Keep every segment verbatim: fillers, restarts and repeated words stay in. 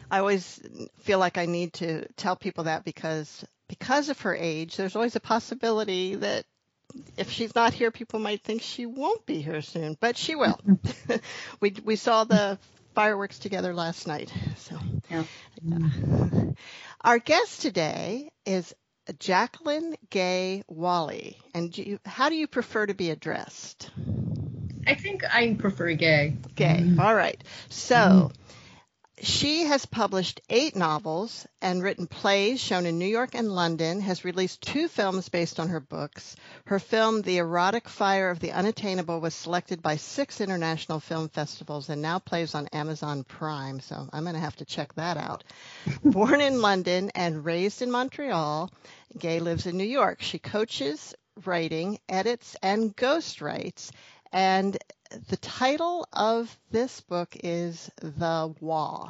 I always feel like I need to tell people that because because of her age, there's always a possibility that if she's not here, people might think she won't be here soon, but she will. we we saw the fireworks together last night. So, Yeah. uh, our guest today is Jacqueline Gay Wally. And do you, how do you prefer to be addressed? I think I prefer Gay. Gay. All right. So. She has published eight novels and written plays shown in New York and London, has released two films based on her books. Her film, The Erotic Fire of the Unattainable, was selected by six international film festivals and now plays on Amazon Prime, so I'm going to have to check that out. Born in London and raised in Montreal, Gay lives in New York. She coaches writing, edits, and ghostwrites, and the title of this book is The Wah.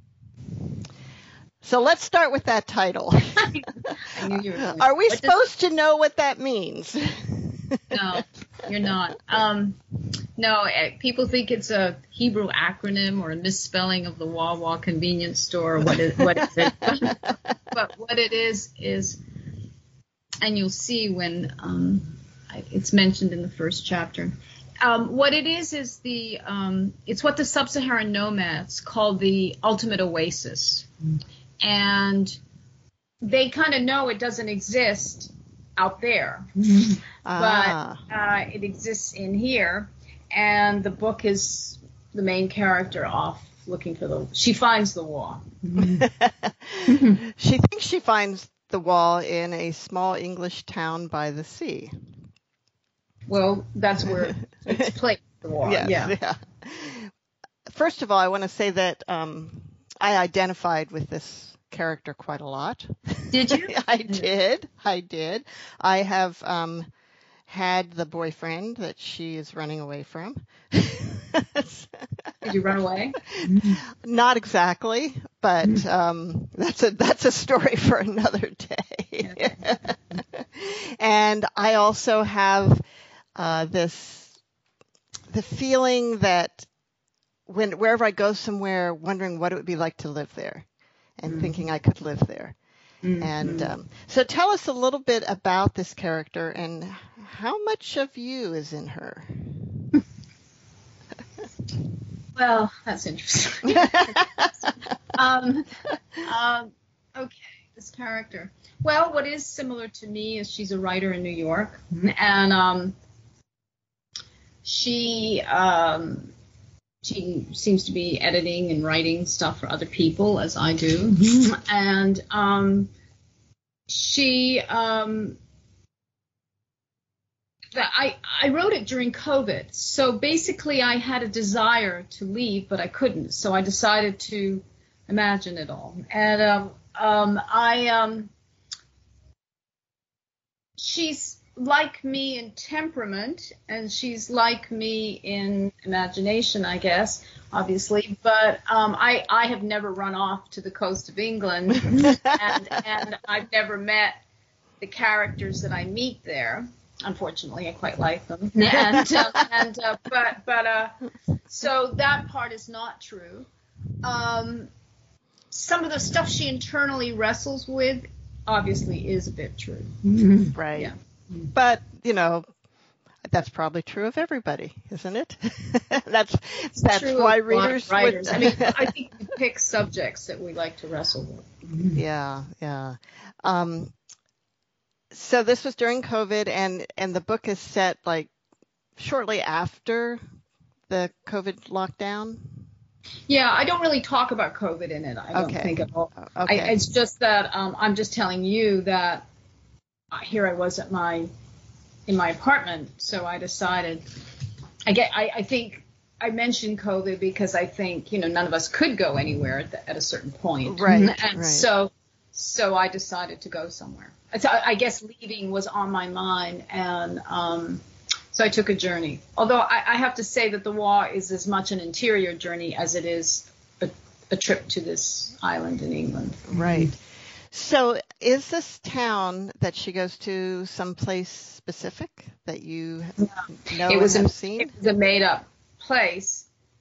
So let's start with that title. I knew you were going. Are we What supposed does... to know what that means? No, you're not. Um, no, people think it's a Hebrew acronym or a misspelling of the Wawa convenience store. What is, what is it? But what it is is, and you'll see when um, it's mentioned in the first chapter. Um, what it is is the um, it's what the sub-Saharan nomads call the ultimate oasis, mm. and they kind of know it doesn't exist out there, mm. ah. but uh, it exists in here. And the book is the main character off looking for the. She finds the wall. Mm. She thinks she finds the wall in a small English town by the sea. Well, that's where it's placed, the wall. Yes, yeah. yeah. First of all, I want to say that um, I identified with this character quite a lot. Did you? I did. I did. I have um, had the boyfriend that she is running away from. Did you run away? Not exactly, but um, that's a that's a story for another day. Okay. And I also have uh, this the feeling that when wherever I go somewhere, wondering what it would be like to live there, and mm-hmm. thinking I could live there. Mm-hmm. And um, so, tell us a little bit about this character and how much of you is in her. Well, that's interesting. um, um, okay, this character. Well, what is similar to me is she's a writer in New York, and um, she um, she seems to be editing and writing stuff for other people, as I do, and um, she. Um, I, I wrote it during COVID, so basically I had a desire to leave, but I couldn't, so I decided to imagine it all. And um, um, I, um, she's like me in temperament, and she's like me in imagination, I guess, obviously, but um, I, I have never run off to the coast of England, and, and I've never met the characters that I meet there. Unfortunately, I quite like them, and uh, and uh, but but uh, so that part is not true. Um, some of the stuff she internally wrestles with, obviously, is a bit true. Right. Yeah. But you know, that's probably true of everybody, isn't it? that's it's that's true why of readers. Writers. Would... I mean, I think we pick subjects that we like to wrestle with. Yeah, yeah. Um, So this was during COVID, and, and the book is set like shortly after the COVID lockdown. Yeah, I don't really talk about COVID in it. I don't okay. think at all. Okay. I, it's just that um, I'm just telling you that uh, here I was at my in my apartment, so I decided. I get. I, I think I mentioned COVID because I think you know none of us could go anywhere at, the, at a certain point, right? And right. so so I decided to go somewhere. So I guess leaving was on my mind, and um, so I took a journey. Although I, I have to say that the Wah is as much an interior journey as it is a, a trip to this island in England. Right. So is this town that she goes to someplace specific that you Yeah. know it was and have a, seen? It was a made-up place.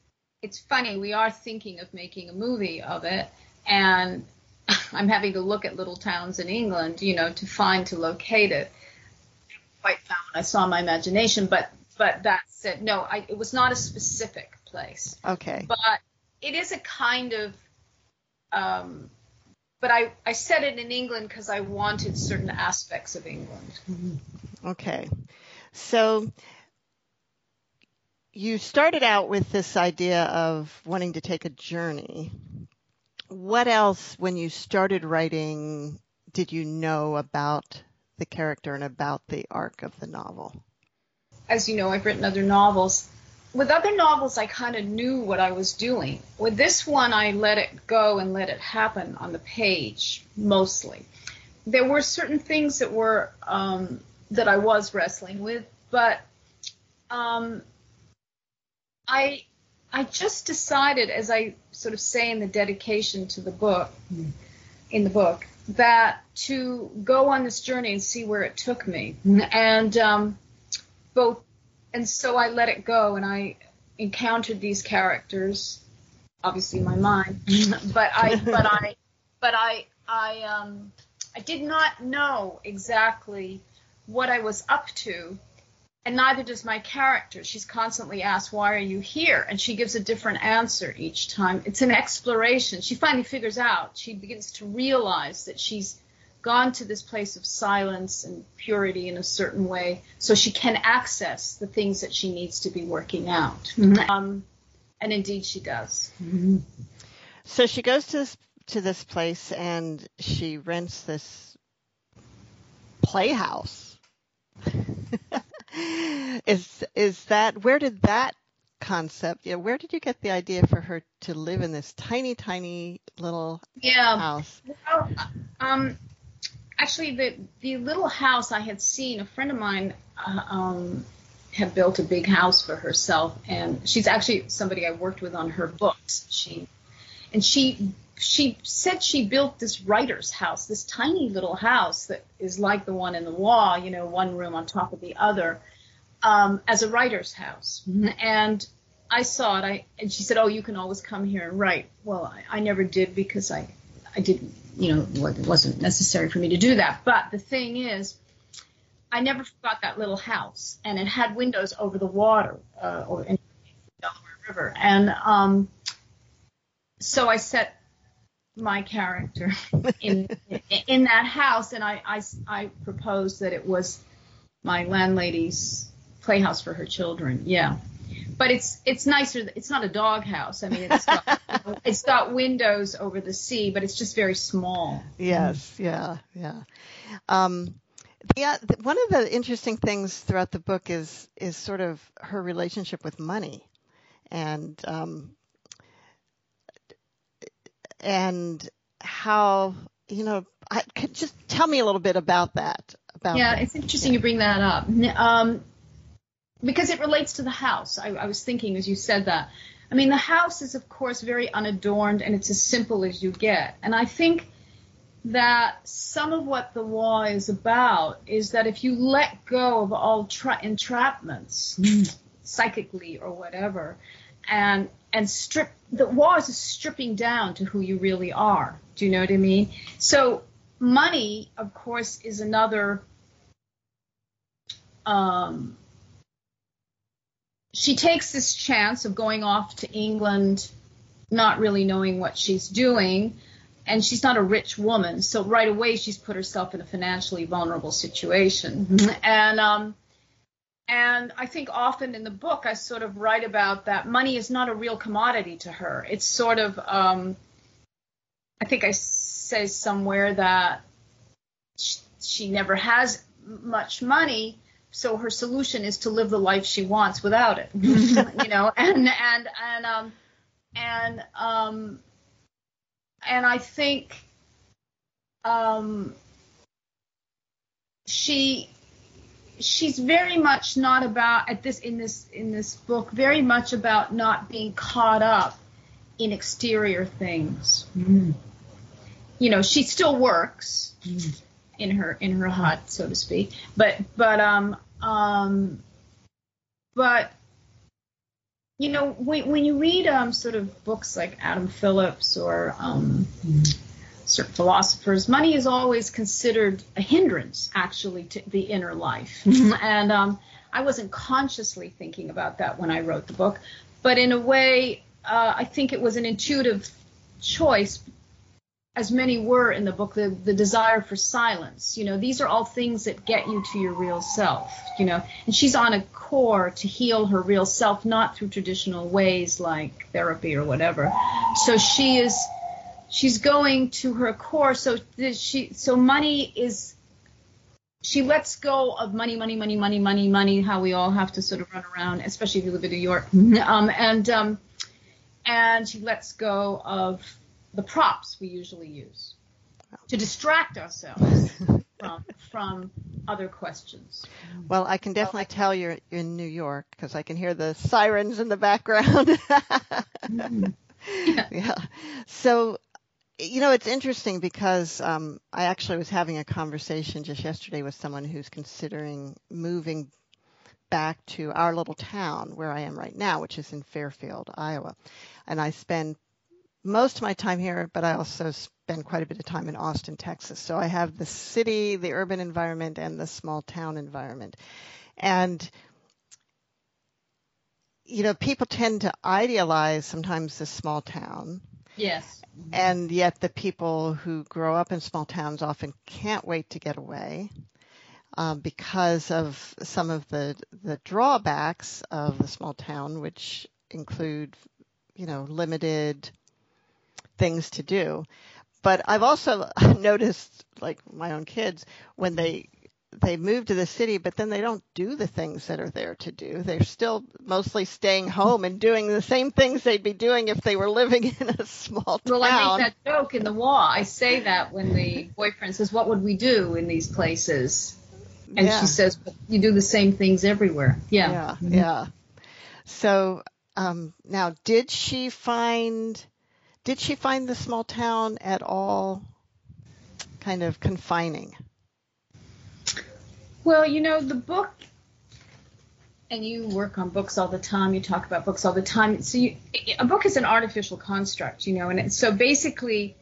it's funny, we are thinking of making a movie of it, and I'm having to look at little towns in England, you know, to find, to locate it. Quite found I saw my imagination, but but that said, no, I, it was not a specific place. Okay. But it is a kind of, um, but I, I said it in England because I wanted certain aspects of England. Okay. So you started out with this idea of wanting to take a journey. What else, when you started writing, did you know about the character and about the arc of the novel? As you know, I've written other novels. With other novels, I kind of knew what I was doing. With this one, I let it go and let it happen on the page, mostly. There were certain things that were um, that I was wrestling with, but um, I I just decided, as I sort of say in the dedication to the book, mm. in the book, that to go on this journey and see where it took me, and um, both, and so I let it go, and I encountered these characters, obviously in my mind, but I, but I, but I, I, um, I did not know exactly what I was up to. And neither does my character. She's constantly asked, why are you here? And she gives a different answer each time. It's an exploration. She finally figures out. She begins to realize that she's gone to this place of silence and purity in a certain way so she can access the things that she needs to be working out. Mm-hmm. Um, and indeed she does. Mm-hmm. So she goes to this, to this place and she rents this playhouse. Is is that, where did that concept, you know, where did you get the idea for her to live in this tiny, tiny little yeah. house? Well, um, actually, the the little house I had seen, a friend of mine uh, um, had built a big house for herself, and she's actually somebody I worked with on her books. She and she she said she built this writer's house, this tiny little house that is like the one in the wall, you know, one room on top of the other, um, as a writer's house. Mm-hmm. And I saw it, I, and she said, oh, you can always come here and write. Well, I, I never did because I, I didn't, you know, it wasn't necessary for me to do that. But the thing is, I never forgot that little house, and it had windows over the water, uh, or in the Delaware River. And um, so I set my character in in that house, and I, I, I proposed that it was my landlady's playhouse for her children. Yeah, but it's it's nicer. It's not a dog house. I mean, it's got, you know, it's got windows over the sea, but it's just very small. Yes, yeah, yeah. Um, the, uh, one of the interesting things throughout the book is is sort of her relationship with money, and um, and how, you know, I could just tell me a little bit about that. About yeah, that. It's interesting yeah. you bring that up, um, because it relates to the house. I, I was thinking as you said that. I mean, the house is, of course, very unadorned, and it's as simple as you get. And I think that some of what the Wall is about is that if you let go of all tra- entrapments, mm. psychically or whatever, and and strip, the Wall is stripping down to who you really are. Do you know what I mean? So money, of course, is another. Um, she takes this chance of going off to England, not really knowing what she's doing, and she's not a rich woman, so right away she's put herself in a financially vulnerable situation. Mm-hmm. And um, and I think often in the book I sort of write about that money is not a real commodity to her. It's sort of, um, I think I say somewhere that she, she never has much money, so her solution is to live the life she wants without it, you know, and and and um and um and I think um she she's very much not about at this in this in this book very much about not being caught up in exterior things. Mm. You know, she still works mm. in her in her hut, so to speak, but but um um but you know, when, when you read um, sort of books like Adam Phillips or um, certain philosophers, money is always considered a hindrance, actually, to the inner life. And um, I wasn't consciously thinking about that when I wrote the book, but in a way, uh, I think it was an intuitive choice, as many were in the book, the, the desire for silence. You know, these are all things that get you to your real self, you know. And she's on a core to heal her real self, not through traditional ways like therapy or whatever. So she is, she's going to her core. So she, so money is, she lets go of money, money, money, money, money, money, how we all have to sort of run around, especially if you live in New York. Um, and, um, and she lets go of the props we usually use to distract ourselves from from other questions. Well, I can definitely tell you're in New York because I can hear the sirens in the background. Mm-hmm. Yeah. Yeah. So, you know, it's interesting because um, I actually was having a conversation just yesterday with someone who's considering moving back to our little town where I am right now, which is in Fairfield, Iowa. And I spend most of my time here, but I also spend quite a bit of time in Austin, Texas. So I have the city, the urban environment, and the small town environment. And, you know, people tend to idealize sometimes the small town. Yes. And yet the people who grow up in small towns often can't wait to get away um, because of some of the, the drawbacks of the small town, which include, you know, limited things to do. But I've also noticed, like my own kids, when they they move to the city, but then they don't do the things that are there to do. They're still mostly staying home and doing the same things they'd be doing if they were living in a small town. Well, I make that joke in the wall. I say that when the boyfriend says, "What would we do in these places?" And Yeah. she says, well, "You do the same things everywhere." Yeah. Yeah, Mm-hmm. yeah. So um, now, did she find... Did she find the small town at all kind of confining? Well, you know, the book, and you work on books all the time, you talk about books all the time. So you, a book is an artificial construct, you know, and it, so basically,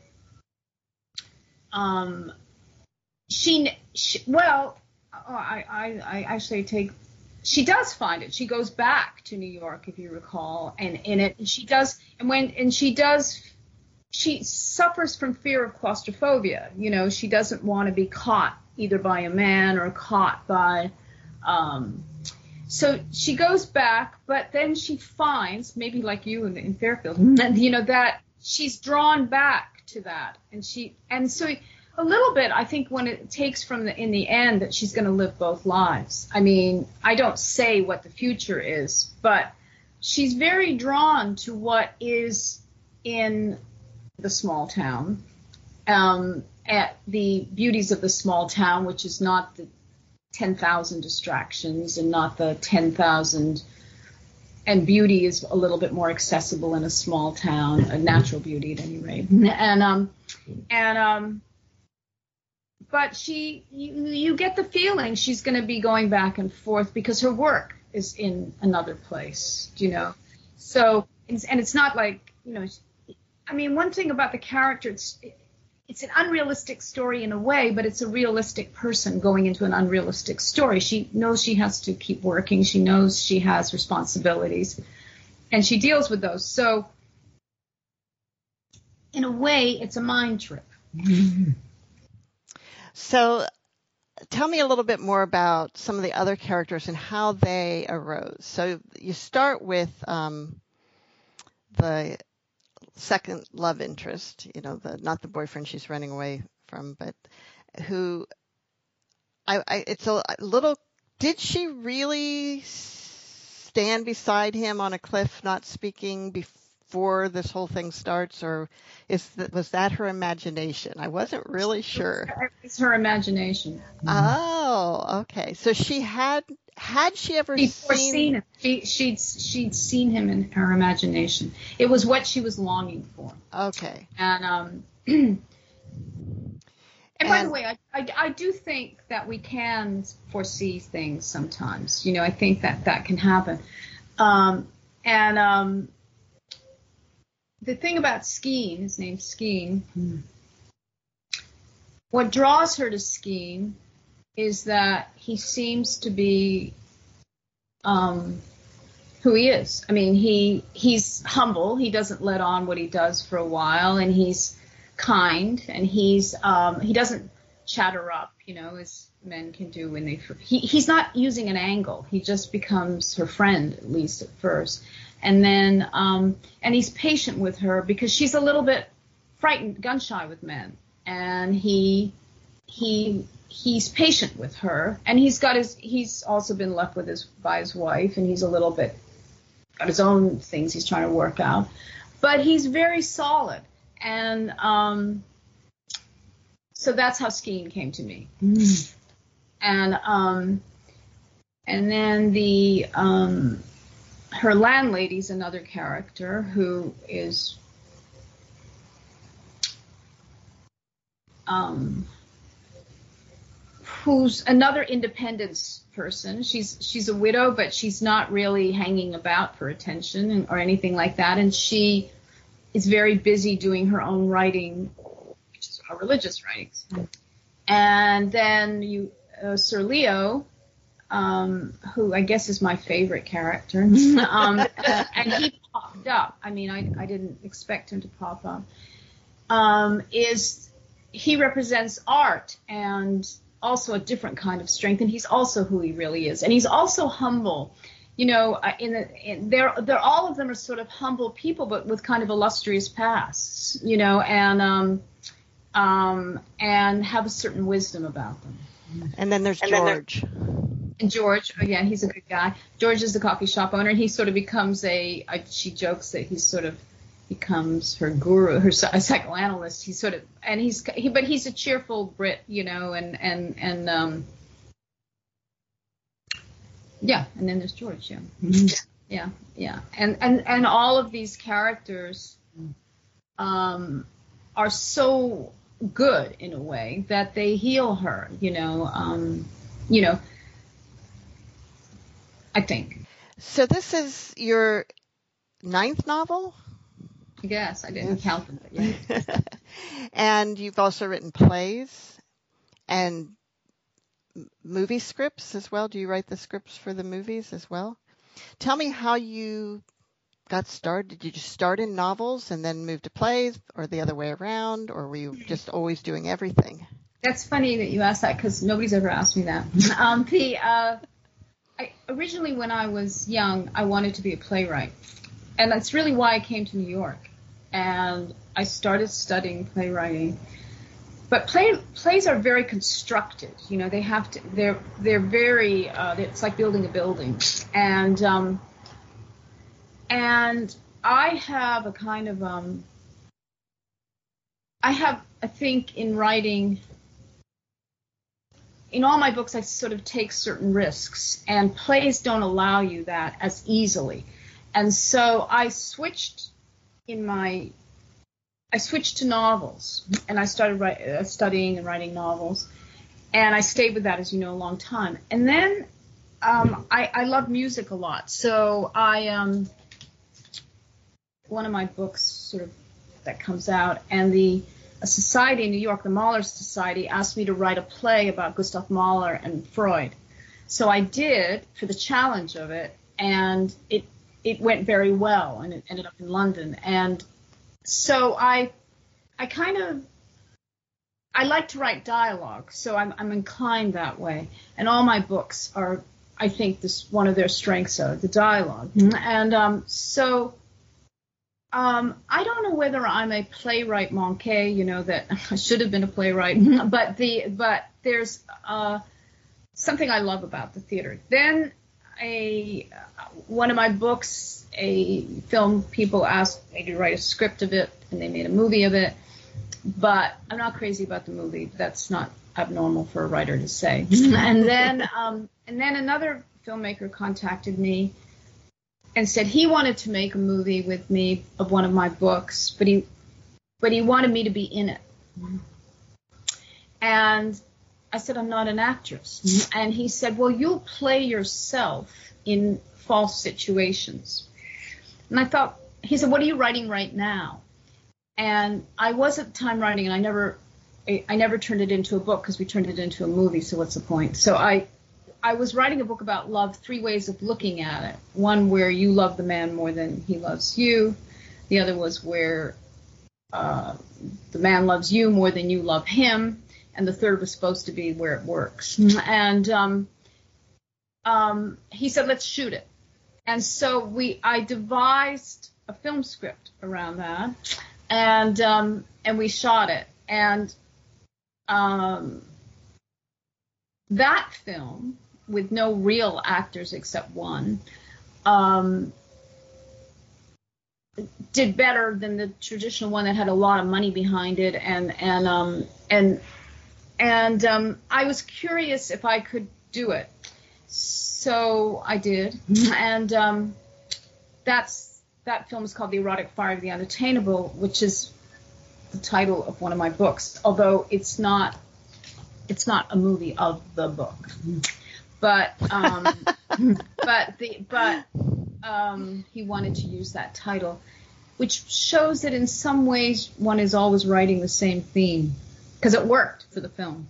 um, she, she well, oh, I, I, I actually take, she does find it. She goes back to New York, if you recall, and in it, and she does, and when, and she does, she suffers from fear of claustrophobia. You know, she doesn't want to be caught either by a man or caught by, um, so she goes back, but then she finds, maybe like you in, in Fairfield, you know, that she's drawn back to that. And she, and so a little bit, I think when it takes from the, in the end that she's going to live both lives. I mean, I don't say what the future is, but she's very drawn to what is in the small town, um, at the beauties of the small town, which is not the ten thousand distractions and not the ten thousand, and beauty is a little bit more accessible in a small town, a natural beauty at any rate. And, um, and, um, but she, you, you get the feeling she's going to be going back and forth because her work is in another place, you know? So, and it's not like, you know, I mean, one thing about the character, it's, it's an unrealistic story in a way, but it's a realistic person going into an unrealistic story. She knows she has to keep working. She knows she has responsibilities, and she deals with those. So, in a way, it's a mind trip. So, tell me a little bit more about some of the other characters and how they arose. So, you start with um, the second love interest, you know, the not the boyfriend she's running away from, but who I, I it's a little, did she really stand beside him on a cliff not speaking before this whole thing starts, or is that, was that her imagination? I wasn't really sure. It's her imagination. Oh, okay. So she had Had she ever She'd seen foreseen him. She, she'd she'd seen him in her imagination. It was what she was longing for. Okay. And um, and, and by And- the way, I, I I do think that we can foresee things sometimes. You know, I think that that can happen. Um, And um, the thing about Skene, his name's Skene, mm. what draws her to Skene is that he seems to be um, who he is. I mean, he he's humble. He doesn't let on what he does for a while, and he's kind, and he's um, he doesn't chatter up, you know, as men can do when they. He he's not using an angle. He just becomes her friend, at least at first, and then um, and he's patient with her because she's a little bit frightened, gun shy with men, and he he. He's patient with her, and he's got his. He's also been left with his by his wife, and he's a little bit got his own things he's trying to work out. But he's very solid, and um, so that's how Skene came to me. Mm. And um, and then the um, her landlady's another character who is um. who's another independence person. She's she's a widow, but she's not really hanging about for attention or anything like that. And she is very busy doing her own writing, which is her religious writings. And then you, uh, Sir Leo, um, who I guess is my favorite character, um, and he popped up. I mean, I I didn't expect him to pop up. Um, is he represents art and also a different kind of strength, and he's also who he really is, and he's also humble. You know, in the in, they're they're all of them are sort of humble people, but with kind of illustrious pasts. You know, and um, um, and have a certain wisdom about them. And then there's and George. Then and George, oh yeah, he's a good guy. George is the coffee shop owner, and he sort of becomes a. a she jokes that he's sort of. becomes her guru, her a psychoanalyst. He's sort of, and he's, he, but he's a cheerful Brit, you know, and and and um, yeah. And then there's George, yeah, mm-hmm. yeah, yeah, and and and all of these characters, um, are so good in a way that they heal her, you know, um, you know. I think. So this is your ninth novel? Yes, I didn't yes. count them, but yeah. And you've also written plays and movie scripts as well. Do you write the scripts for the movies as well? Tell me how you got started. Did you just start in novels and then move to plays, or the other way around, or were you just always doing everything? That's funny that you asked that, because nobody's ever asked me that. um, the uh, I, originally, when I was young, I wanted to be a playwright, and that's really why I came to New York. And I started studying playwriting. But play, plays are very constructed. You know, they have to. They're they're very. Uh, it's like building a building. And um, and I have a kind of um. I have, I think, in writing. In all my books, I sort of take certain risks, and plays don't allow you that as easily. And so I switched. In my, I switched to novels, and I started write, uh, studying and writing novels, and I stayed with that, as you know, a long time. And then um, I, I love music a lot, so I um, one of my books sort of that comes out, and the a society in New York, the Mahler Society, asked me to write a play about Gustav Mahler and Freud. So I did for the challenge of it, and it. It went very well, and it ended up in London. And so I, I kind of, I like to write dialogue, so I'm, I'm inclined that way. And all my books are, I think, this one of their strengths are the dialogue. Mm-hmm. And um, so um, I don't know whether I'm a playwright manqué, you know, that I should have been a playwright, but the but there's uh, something I love about the theater. Then. A one of my books, a film, people asked me to write a script of it, and they made a movie of it. But I'm not crazy about the movie. That's not abnormal for a writer to say. and then, um, and then another filmmaker contacted me and said he wanted to make a movie with me of one of my books, but he, but he wanted me to be in it. And I said, I'm not an actress. Mm-hmm. And he said, well, you'll play yourself in false situations. And I thought, he said, what are you writing right now? And I was at the time writing, and I never, I, I never turned it into a book because we turned it into a movie. So what's the point? So I, I was writing a book about love, three ways of looking at it. One where you love the man more than he loves you. The other was where uh, the man loves you more than you love him. And the third was supposed to be where it works. And um, um, he said, let's shoot it. And so we, I devised a film script around that, and um, and we shot it. And um, that film, with no real actors except one, um, did better than the traditional one that had a lot of money behind it. And and um, and and um, I was curious if I could do it. So I did, and um, that's that film is called The Erotic Fire of the Unattainable, which is the title of one of my books. Although it's not, it's not a movie of the book, but um, but the but um, he wanted to use that title, which shows that in some ways one is always writing the same theme because it worked for the film.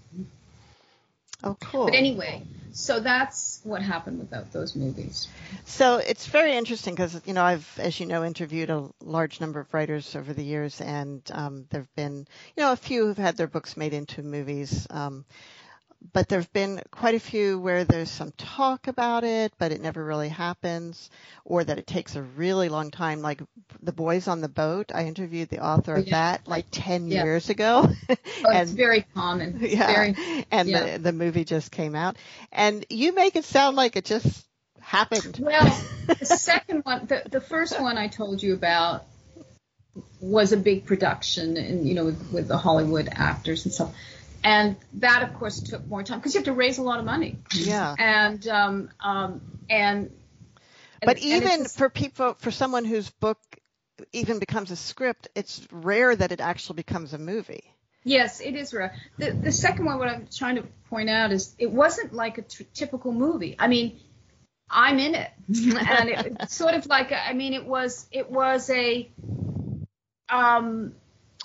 Oh, cool. But anyway. So that's what happened with those movies. So it's very interesting because, you know, I've, as you know, interviewed a large number of writers over the years, and um, there have been, you know, a few who've had their books made into movies. Um, but there have been quite a few where there's some talk about it, but it never really happens, or that it takes a really long time. Like The Boys on the Boat, I interviewed the author of yeah. that like ten yeah. years ago. Oh, and, it's very common. It's yeah, very, and yeah. the, the movie just came out. And you make it sound like it just happened. Well, the second one, the, the first one I told you about was a big production, and you know, with, with the Hollywood actors and stuff. And that, of course, took more time because you have to raise a lot of money. Yeah. And um, um, and. But and, even and just, for people, for someone whose book even becomes a script, it's rare that it actually becomes a movie. Yes, it is rare. The the second one, what I'm trying to point out is it wasn't like a t- typical movie. I mean, I'm in it, and it, it's sort of like a, I mean, it was it was a um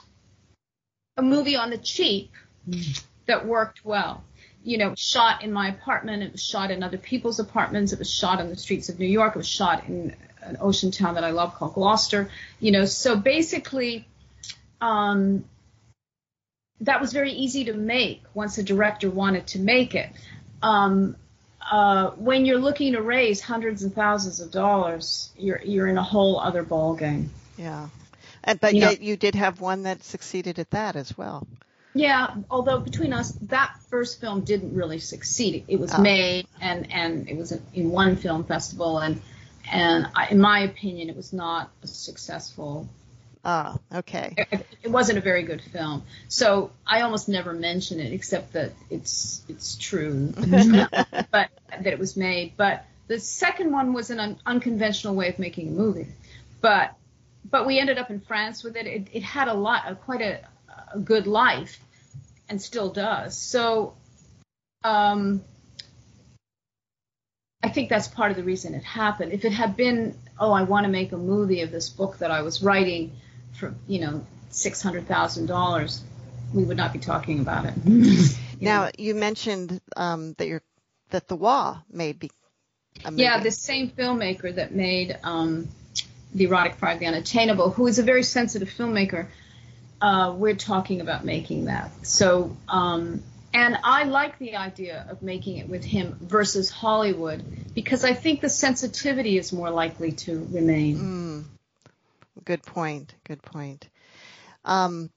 a movie on the cheap. That worked well. You know, shot in my apartment. It was shot in other people's apartments. It was shot on the streets of New York. It was shot in an ocean town that I love called Gloucester. You know, so basically, um, that was very easy to make once a director wanted to make it. Um, uh, when you're looking to raise hundreds and thousands of dollars, you're you're in a whole other ballgame. Yeah, and, but you yet know, you did have one that succeeded at that as well. Yeah, although between us, that first film didn't really succeed. It was oh. made, and, and it was in one film festival, and and I, in my opinion, it was not a successful. Ah, okay. It, it wasn't a very good film, so I almost never mention it, except that it's it's true, but that it was made. But the second one was an un- unconventional way of making a movie, but but we ended up in France with it. It, it had a lot, a, quite a, a good life. And still does. So um, I think that's part of the reason it happened. If it had been, oh, I want to make a movie of this book that I was writing for, you know, six hundred thousand dollars, we would not be talking about it. you now, know. you mentioned um, that you're, that the W A made be a movie. Yeah, the same filmmaker that made um, The Erotic Fire of the Unattainable, who is a very sensitive filmmaker. Uh, we're talking about making that. So, um, and I like the idea of making it with him versus Hollywood because I think the sensitivity is more likely to remain. Mm. Good point. Good point. Um,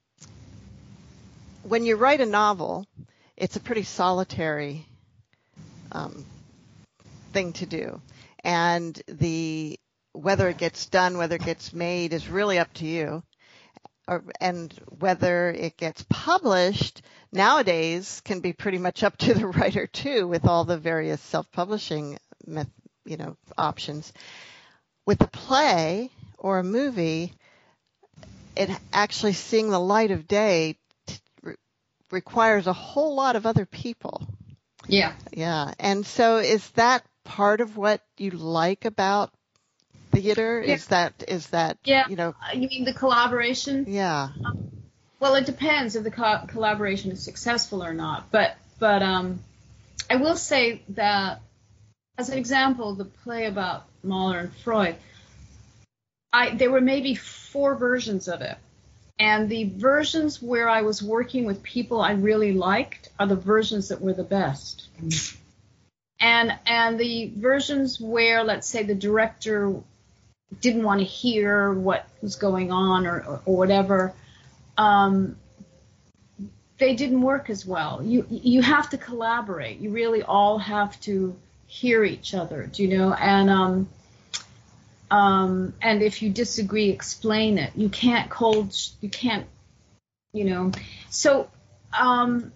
when you write a novel, it's a pretty solitary um, thing to do. And the whether it gets done, whether it gets made is really up to you. Or, and whether it gets published nowadays can be pretty much up to the writer too, with all the various self-publishing, you know, options. With a play or a movie, it actually seeing the light of day t- re- requires a whole lot of other people. Yeah. Yeah. And so is that part of what you like about theater? Yeah. Is that, is that, Yeah. you know? You mean the collaboration? Yeah. Um, well, it depends if the co- collaboration is successful or not. But, but um, I will say that, as an example, the play about Mahler and Freud, I, there were maybe four versions of it. And the versions where I was working with people I really liked are the versions that were the best. And and the versions where, let's say, the director didn't want to hear what was going on or, or, or whatever, um, they didn't work as well. You you have to collaborate. You really all have to hear each other, do you know? And um, um, and if you disagree, explain it. You can't cold. You can't, you know. So. Um,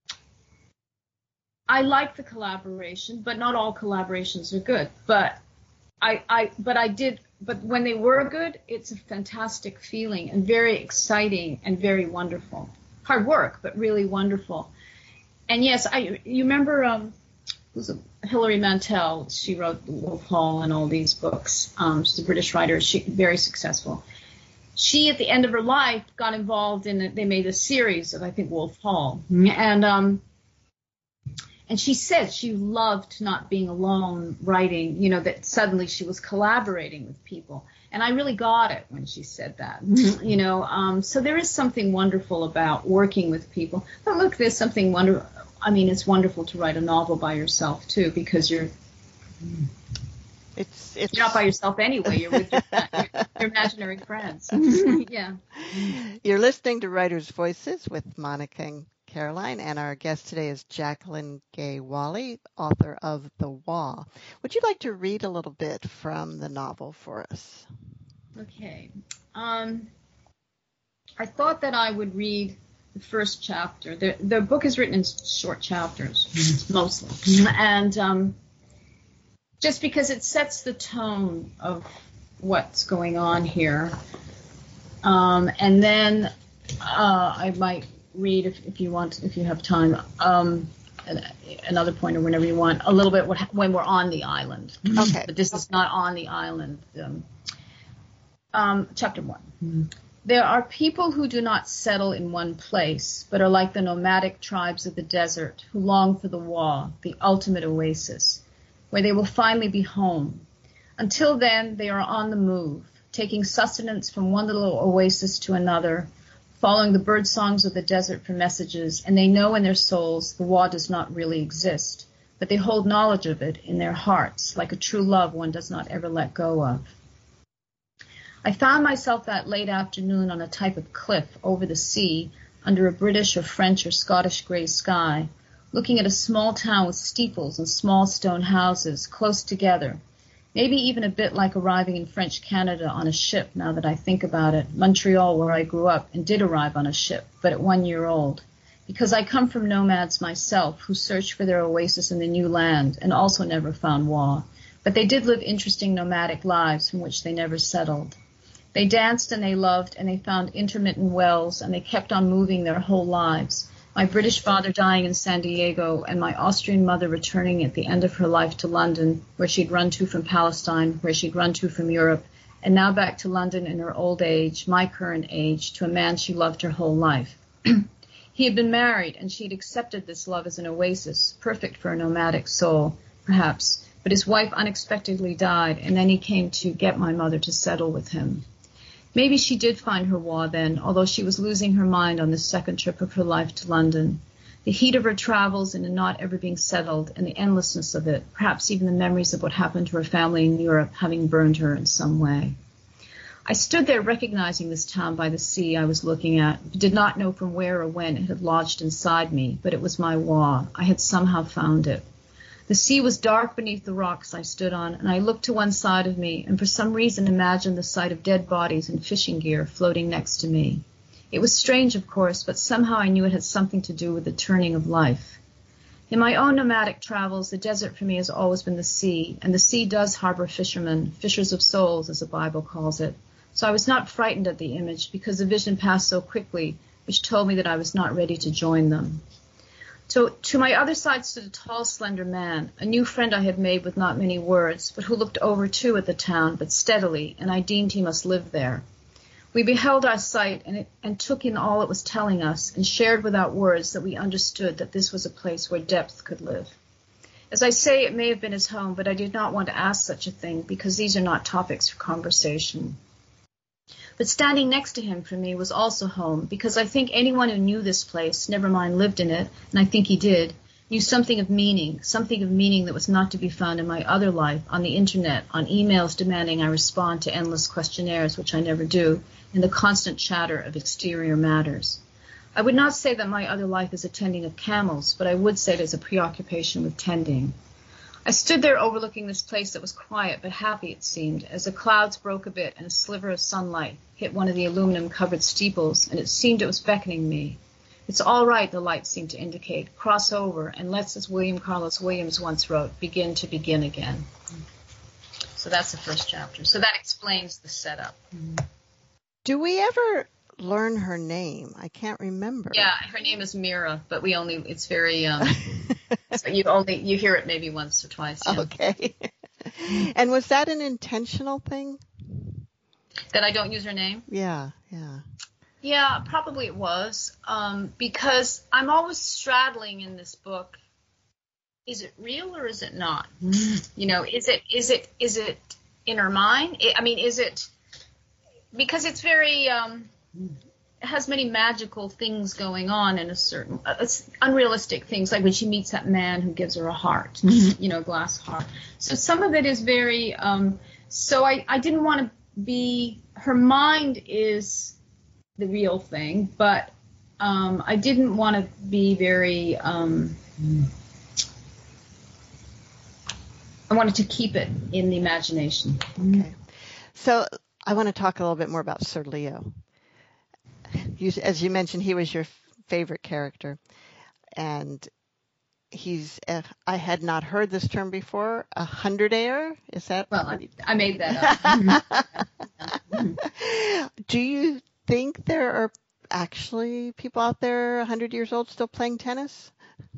I like the collaboration, but not all collaborations are good. But I, I, but I did, but when they were good, it's a fantastic feeling and very exciting and very wonderful. Hard work, but really wonderful. And yes, I, you remember, um, was it Hilary Mantel? She wrote Wolf Hall and all these books. Um, she's a British writer. She very successful. She, at the end of her life, got involved in it. They made a series of, I think, Wolf Hall, and um. And she said she loved not being alone writing, you know, that suddenly she was collaborating with people. And I really got it when she said that, you know. Um, so there is something wonderful about working with people. But look, there's something wonderful. I mean, it's wonderful to write a novel by yourself, too, because you're, it's, it's... you're not by yourself anyway. You're with your, your, your imaginary friends. Yeah. You're listening to Writers' Voices with Monica and Caroline, and our guest today is Jacqueline Gay Wally, author of The Wah. Would you like to read a little bit from the novel for us? Okay. Um, I thought that I would read the first chapter. The, the book is written in short chapters, mostly. And um, just because it sets the tone of what's going on here. Um, and then uh, I might read, if, if you want, if you have time, um, another pointer whenever you want, a little bit what, when we're on the island. Okay. But this is not on the island. Um, um, chapter one. Mm-hmm. There are people who do not settle in one place, but are like the nomadic tribes of the desert who long for the Wah, the ultimate oasis, where they will finally be home. Until then, they are on the move, taking sustenance from one little oasis to another, following the bird songs of the desert for messages, and they know in their souls the Wah does not really exist, but they hold knowledge of it in their hearts, like a true love one does not ever let go of. I found myself that late afternoon on a type of cliff over the sea, under a British or French or Scottish grey sky, looking at a small town with steeples and small stone houses close together, maybe even a bit like arriving in French Canada on a ship, now that I think about it. Montreal, where I grew up, and did arrive on a ship, but at one year old. Because I come from nomads myself, who searched for their oasis in the new land, and also never found Wah. But they did live interesting nomadic lives from which they never settled. They danced and they loved, and they found intermittent wells, and they kept on moving their whole lives. My British father dying in San Diego, and my Austrian mother returning at the end of her life to London, where she'd run to from Palestine, where she'd run to from Europe, and now back to London in her old age, my current age, to a man she loved her whole life. He had been married, and she had accepted this love as an oasis, perfect for a nomadic soul, perhaps, but his wife unexpectedly died, and then he came to get my mother to settle with him. Maybe she did find her Wah then, although she was losing her mind on this second trip of her life to London. The heat of her travels and in not ever being settled, and the endlessness of it, perhaps even the memories of what happened to her family in Europe having burned her in some way. I stood there recognizing this town by the sea I was looking at, but did not know from where or when it had lodged inside me, but it was my Wah. I had somehow found it. The sea was dark beneath the rocks I stood on, and I looked to one side of me, and for some reason imagined the sight of dead bodies and fishing gear floating next to me. It was strange, of course, but somehow I knew it had something to do with the turning of life. In my own nomadic travels, the desert for me has always been the sea, and the sea does harbor fishermen, fishers of souls, as the Bible calls it. So I was not frightened at the image, because the vision passed so quickly, which told me that I was not ready to join them. To, to my other side stood a tall, slender man, a new friend I had made with not many words, but who looked over too at the town, but steadily, and I deemed he must live there. We beheld our sight, and, it, and took in all it was telling us, and shared without words that we understood that this was a place where depth could live. As I say, it may have been his home, but I did not want to ask such a thing, because these are not topics for conversation. But standing next to him for me was also home, because I think anyone who knew this place, never mind lived in it, and I think he did, knew something of meaning, something of meaning that was not to be found in my other life, on the internet, on emails demanding I respond to endless questionnaires, which I never do, and the constant chatter of exterior matters. I would not say that my other life is a tending of camels, but I would say it is a preoccupation with tending. I stood there overlooking this place that was quiet but happy, it seemed, as the clouds broke a bit and a sliver of sunlight hit one of the aluminum-covered steeples, and it seemed it was beckoning me. It's all right, the light seemed to indicate. Cross over, and let's, as William Carlos Williams once wrote, begin to begin again. So that's the first chapter. So that explains the setup. Do we ever learn her name? I can't remember. Yeah, her name is Mira, but we only, it's very, um, so you only, you hear it maybe once or twice. Yeah. Okay. And was that an intentional thing? That I don't use her name? Yeah, yeah. Yeah, probably it was, um, because I'm always straddling in this book. Is it real or is it not? You know, is it, is it, is it in her mind? I mean, is it, because it's very, um, it has many magical things going on in a certain, uh, it's unrealistic things, like when she meets that man who gives her a heart, mm-hmm. you know, glass heart. So some of it is very, um, so I, I didn't want to be, her mind is the real thing, but um, I didn't want to be very, um, I wanted to keep it in the imagination. Okay. So I want to talk a little bit more about Sir Leo. You, as you mentioned, he was your favorite character, and he's, uh, I had not heard this term before, a hundredaire? Is that? Well, I, I made that up. Do you think there are actually people out there one hundred years old still playing tennis?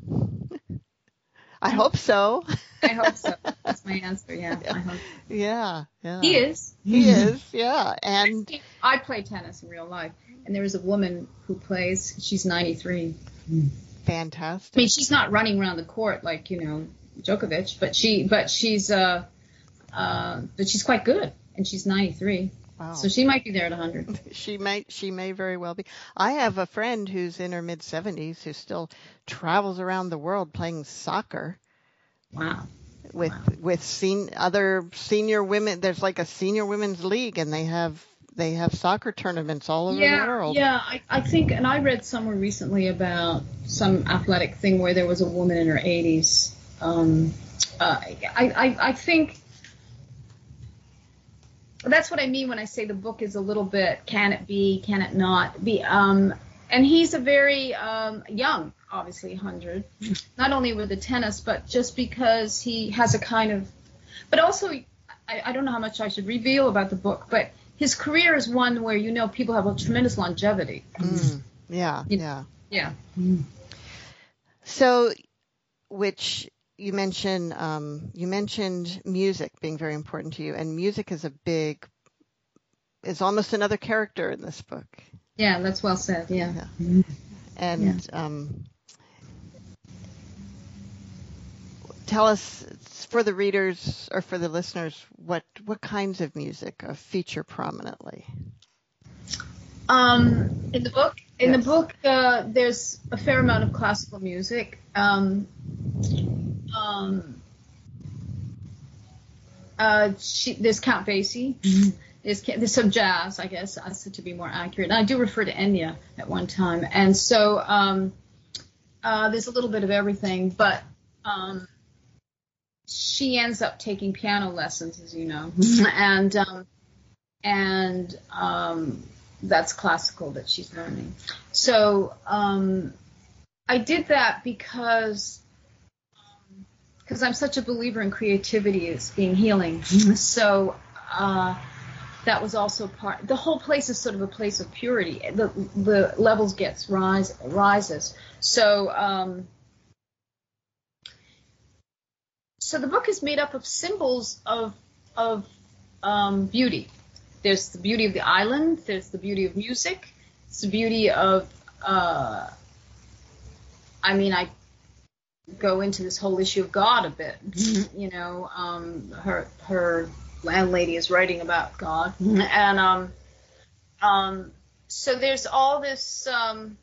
I hope so. I hope so. That's my answer, yeah. Yeah, I hope. yeah. yeah. He is. He is, yeah. And I play tennis in real life, and there is a woman who plays, she's ninety-three. Fantastic. I mean, she's not running around the court like, you know, Djokovic, but she, but she's, uh, uh, but she's quite good, and she's ninety-three. Wow. So she might be there at one hundred. She may, she may very well be. I have a friend who's in her mid seventies who still travels around the world playing soccer. Wow. With wow. with sen- other senior women. There's like a senior women's league, and they have they have soccer tournaments all over yeah, the world. Yeah, I, I think, and I read somewhere recently about some athletic thing where there was a woman in her eighties. Um, uh, I, I, I think that's what I mean when I say the book is a little bit, can it be, can it not be? Um, and he's a very um, young, obviously, one hundred, not only with the tennis, but just because he has a kind of, but also, I, I don't know how much I should reveal about the book, but his career is one where, you know, people have a tremendous longevity. Mm, yeah, you yeah. Yeah. So, which you mentioned, um, you mentioned music being very important to you, and music is a big, is almost another character in this book. Yeah, that's well said, yeah. yeah. And yeah. Um, tell us, for the readers or for the listeners, what, what kinds of music uh, feature prominently? Um, in the book, in yes. the book, uh, there's a fair amount of classical music. Um, um, uh, she, there's Count Basie. Mm-hmm. There's, there's some jazz, I guess, to be more accurate. And I do refer to Enya at one time. And so um, uh, there's a little bit of everything. But um, she ends up taking piano lessons, as you know. and um, and um, that's classical that she's learning. So um, I did that because because um, I'm such a believer in creativity as being healing. So uh, that was also part. The whole place is sort of a place of purity. The the levels gets rise rises. So um, so the book is made up of symbols of of um, beauty. There's the beauty of the island. There's the beauty of music. It's the beauty of. Uh, I mean, I go into this whole issue of God a bit. Mm-hmm. You know, um, her her landlady is writing about God, mm-hmm. and um, um, so there's all this. Um,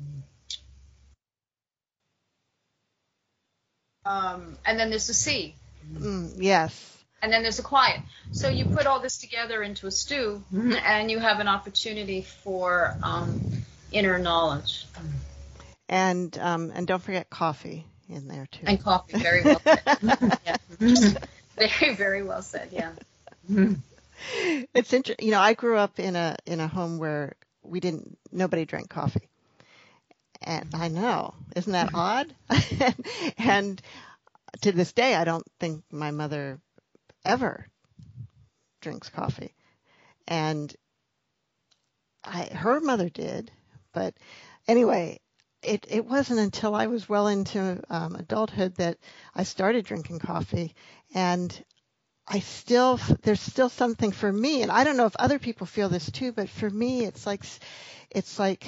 um, and then there's the sea. Mm, yes. And then there's the quiet. So you put all this together into a stew, mm-hmm. and you have an opportunity for um, inner knowledge. And um, and don't forget coffee in there too. And coffee, very well said. Yeah. Very, very well said. Yeah. It's interesting. You know, I grew up in a in a home where we didn't. Nobody drank coffee. And I know, isn't that odd? And to this day, I don't think my mother ever drinks coffee. And I, her mother did. But anyway, it, it wasn't until I was well into um, adulthood that I started drinking coffee. And I still, there's still something for me. And I don't know if other people feel this too, but for me, it's like, it's like,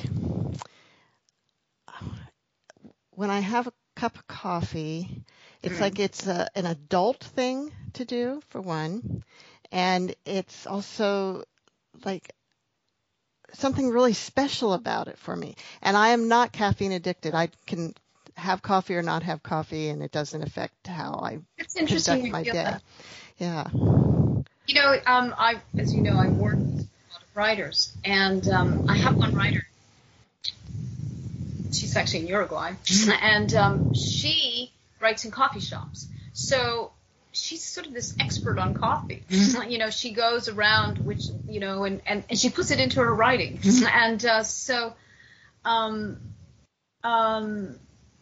when I have a cup of coffee, it's mm-hmm. like it's a, an adult thing to do, for one. And it's also like something really special about it for me. And I am not caffeine addicted. I can have coffee or not have coffee, and it doesn't affect how I it's interesting conduct my day. That. Yeah. You know, um, I, as you know, I work with a lot of writers, and um, I have one writer. She's actually in Uruguay, and um, she writes in coffee shops. So she's sort of this expert on coffee. You know, she goes around, which you know, and, and, and she puts it into her writing. And uh, so, um, um,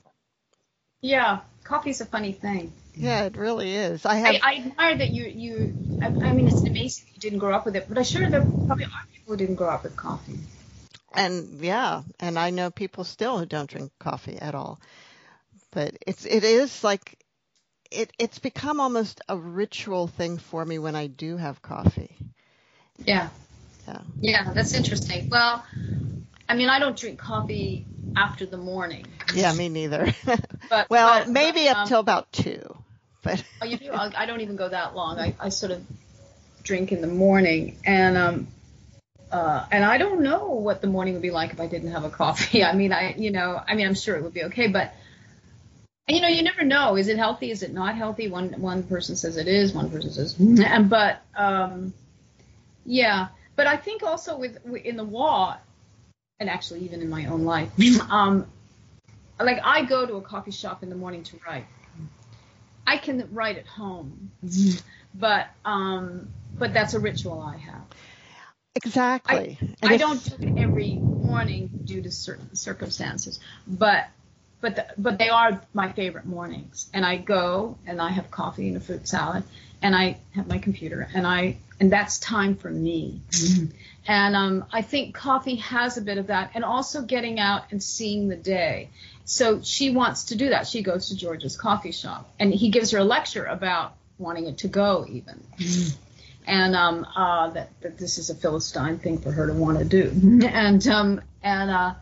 yeah, coffee's a funny thing. Yeah, it really is. I have. I, I admire that you you. I, I mean, it's amazing you didn't grow up with it, but I'm sure there probably are people who didn't grow up with coffee. And yeah, and I know people still who don't drink coffee at all. But it's it is like it it's become almost a ritual thing for me when I do have coffee. Yeah. Yeah. Yeah, that's interesting. Well, I mean, I don't drink coffee after the morning. Yeah, me neither. But well, but, maybe but, up um, till about two. But oh, you do? I, I don't even go that long. I, I sort of drink in the morning, and um Uh, and I don't know what the morning would be like if I didn't have a coffee. I mean, I, you know, I mean, I'm sure it would be okay, but, you know, you never know. Is it healthy? Is it not healthy? One, one person says it is, one person says, and, but, um, yeah, but I think also with, in the law, and actually even in my own life, um, like I go to a coffee shop in the morning to write. I can write at home, but, um, but that's a ritual I have. Exactly. I, I don't do it every morning due to certain circumstances, but but the, but they are my favorite mornings. And I go and I have coffee and a fruit salad, and I have my computer, and I and that's time for me. Mm-hmm. And um, I think coffee has a bit of that, and also getting out and seeing the day. So she wants to do that. She goes to George's coffee shop, and he gives her a lecture about wanting it to go even. Mm-hmm. And um, uh, that, that this is a Philistine thing for her to want to do. And um, and uh,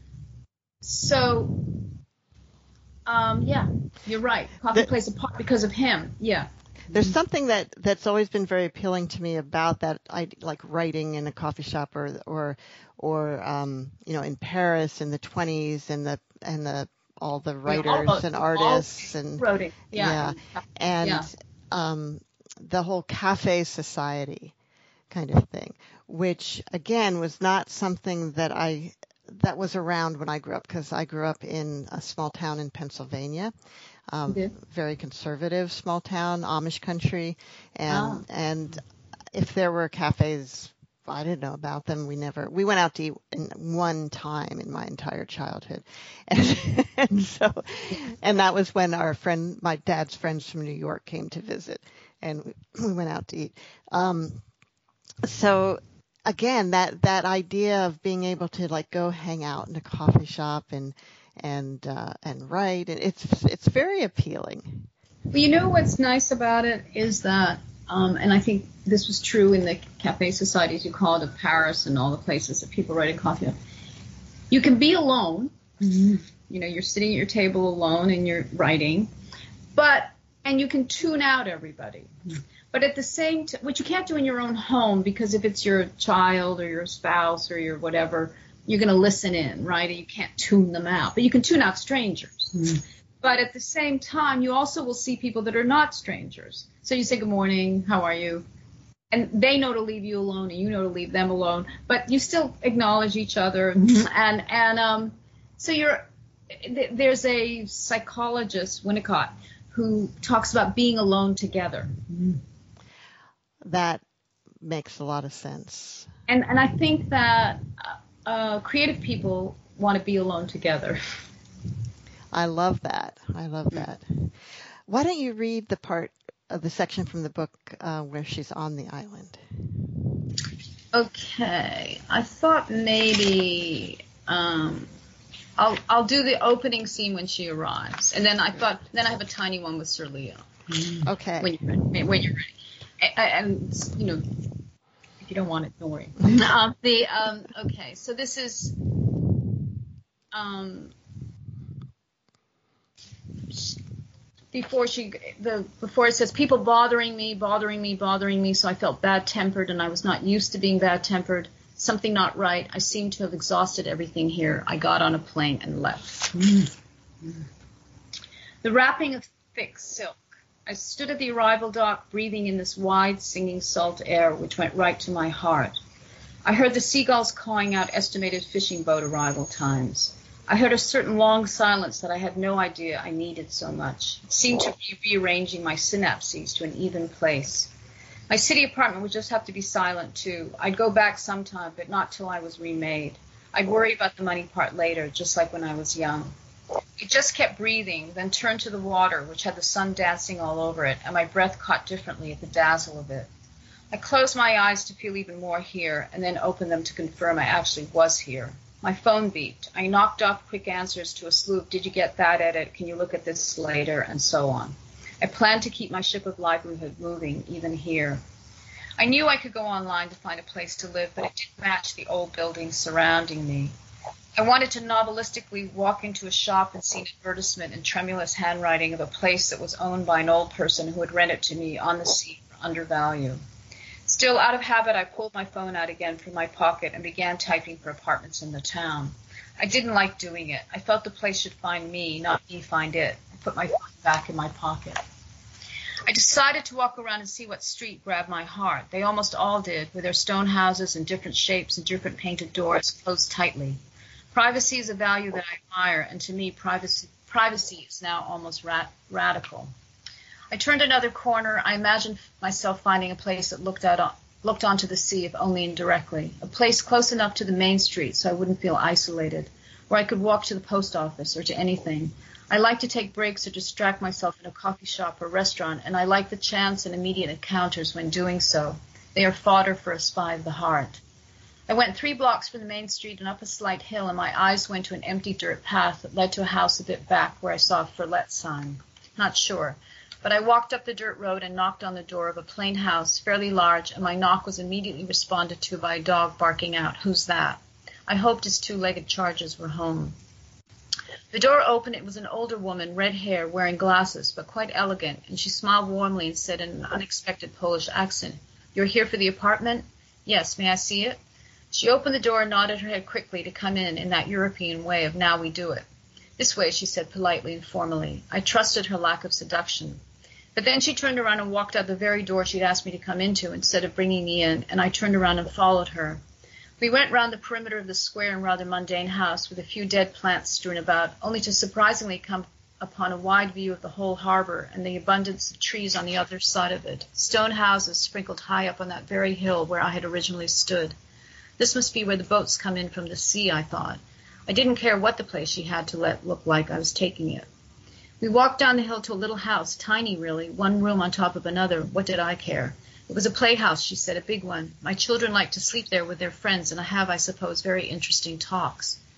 so, um, yeah, you're right. Coffee the, plays a part because of him. Yeah. There's something that, that's always been very appealing to me about that, I like writing in a coffee shop or or or um, you know, in Paris in the twenties and the and the all the writers yeah, all, and artists and writing. Yeah. yeah. And yeah. um the whole cafe society kind of thing, which again was not something that I that was around when I grew up, because I grew up in a small town in Pennsylvania, um, yeah. very conservative small town, Amish country, and oh. and if there were cafes, I didn't know about them. We never we went out to eat in one time in my entire childhood, and, and so and that was when our friend, my dad's friends from New York, came to visit. And we went out to eat. Um, so again, that, that idea of being able to like go hang out in a coffee shop and and uh, and write, and it's it's very appealing. Well, you know what's nice about it is that, um, and I think this was true in the cafe societies, you call it, of Paris and all the places that people write in coffee. You can be alone. Mm-hmm. You know, you're sitting at your table alone and you're writing, but and you can tune out everybody. Mm-hmm. But at the same time, which you can't do in your own home, because if it's your child or your spouse or your whatever, you're going to listen in, right? And you can't tune them out. But you can tune out strangers. Mm-hmm. But at the same time, you also will see people that are not strangers. So you say, good morning, how are you? And they know to leave you alone and you know to leave them alone. But you still acknowledge each other. Mm-hmm. And, and um, so you're, there's a psychologist, Winnicott, who talks about being alone together. Mm-hmm. That makes a lot of sense. And and I think that uh, creative people want to be alone together. I love that. I love that. Why don't you read the part of the section from the book uh, where she's on the island? Okay. I thought maybe um, I'll I'll do the opening scene when she arrives, and then I thought then I have a tiny one with Sir Leo. Okay. When you're ready. When you're ready. And, you know, if you don't want it, don't worry. um, the um, okay, so this is um, before she the before it says people bothering me, bothering me, bothering me. So I felt bad-tempered, and I was not used to being bad-tempered. Something not right. I seemed to have exhausted everything here. I got on a plane and left. The wrapping of thick silk. I stood at the arrival dock, breathing in this wide, singing salt air, which went right to my heart. I heard the seagulls cawing out estimated fishing boat arrival times. I heard a certain long silence that I had no idea I needed so much. It seemed to be rearranging my synapses to an even place. My city apartment would just have to be silent, too. I'd go back sometime, but not till I was remade. I'd worry about the money part later, just like when I was young. I just kept breathing, then turned to the water, which had the sun dancing all over it, and my breath caught differently at the dazzle of it. I closed my eyes to feel even more here, and then opened them to confirm I actually was here. My phone beeped. I knocked off quick answers to a slew of, did you get that edit? Can you look at this later? And so on. I planned to keep my ship of livelihood moving, even here. I knew I could go online to find a place to live, but it didn't match the old buildings surrounding me. I wanted to novelistically walk into a shop and see an advertisement in tremulous handwriting of a place that was owned by an old person who would rent it to me on the sea for undervalue. Still, out of habit, I pulled my phone out again from my pocket and began typing for apartments in the town. I didn't like doing it. I felt the place should find me, not me find it. I put my phone back in my pocket. I decided to walk around and see what street grabbed my heart. They almost all did, with their stone houses in different shapes and different painted doors closed tightly. Privacy is a value that I admire, and to me, privacy, privacy is now almost ra- radical. I turned another corner. I imagined myself finding a place that looked out on, looked onto the sea, if only indirectly, a place close enough to the main street so I wouldn't feel isolated, where I could walk to the post office or to anything. I like to take breaks or distract myself in a coffee shop or restaurant, and I like the chance and immediate encounters when doing so. They are fodder for a spy of the heart. I went three blocks from the main street and up a slight hill, and my eyes went to an empty dirt path that led to a house a bit back where I saw a for let sign. Not sure, but I walked up the dirt road and knocked on the door of a plain house, fairly large, and my knock was immediately responded to by a dog barking out, "Who's that?" I hoped his two-legged charges were home. The door opened. It was an older woman, red hair, wearing glasses, but quite elegant, and she smiled warmly and said in an unexpected Polish accent, "You're here for the apartment?" "Yes, may I see it?" She opened the door and nodded her head quickly to come in in that European way of "now we do it." "This way," she said politely and formally. I trusted her lack of seduction. But then she turned around and walked out the very door she'd asked me to come into instead of bringing me in, and I turned around and followed her. We went round the perimeter of the square and rather mundane house with a few dead plants strewn about, only to surprisingly come upon a wide view of the whole harbor and the abundance of trees on the other side of it, stone houses sprinkled high up on that very hill where I had originally stood. This must be where the boats come in from the sea, I thought. I didn't care what the place she had to let look like. I was taking it. We walked down the hill to a little house, tiny really, one room on top of another. What did I care? It was a playhouse, she said, a big one. My children like to sleep there with their friends, and I have, I suppose, very interesting talks.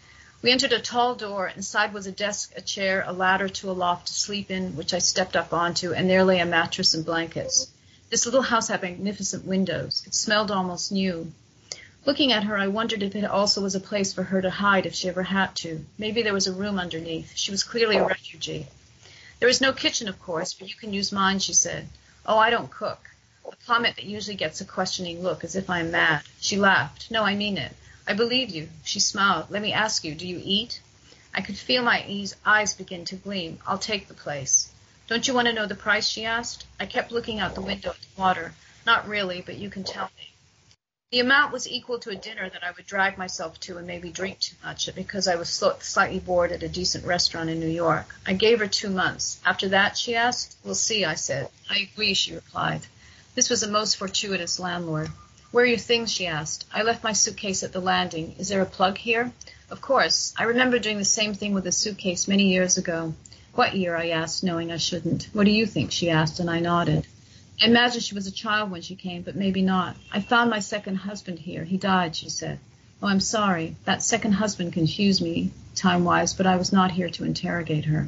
We entered a tall door. Inside was a desk, a chair, a ladder to a loft to sleep in, which I stepped up onto, and there lay a mattress and blankets. This little house had magnificent windows. It smelled almost new. Looking at her, I wondered if it also was a place for her to hide if she ever had to. Maybe there was a room underneath. She was clearly a refugee. There is no kitchen, of course, but you can use mine, she said. Oh, I don't cook. A comment that usually gets a questioning look, as if I am mad. She laughed. No, I mean it. I believe you. She smiled. Let me ask you, do you eat? I could feel my eyes begin to gleam. I'll take the place. Don't you want to know the price, she asked. I kept looking out the window at the water. Not really, but you can tell me. The amount was equal to a dinner that I would drag myself to and maybe drink too much because I was slightly bored at a decent restaurant in New York. I gave her two months. After that, she asked. We'll see, I said. I agree, she replied. This was a most fortuitous landlord. Where are your things, she asked. I left my suitcase at the landing. Is there a plug here? Of course. I remember doing the same thing with a suitcase many years ago. What year, I asked, knowing I shouldn't. What do you think, she asked, and I nodded. I imagined she was a child when she came, but maybe not. I found my second husband here. He died, she said. Oh, I'm sorry. That second husband confused me, time-wise, but I was not here to interrogate her.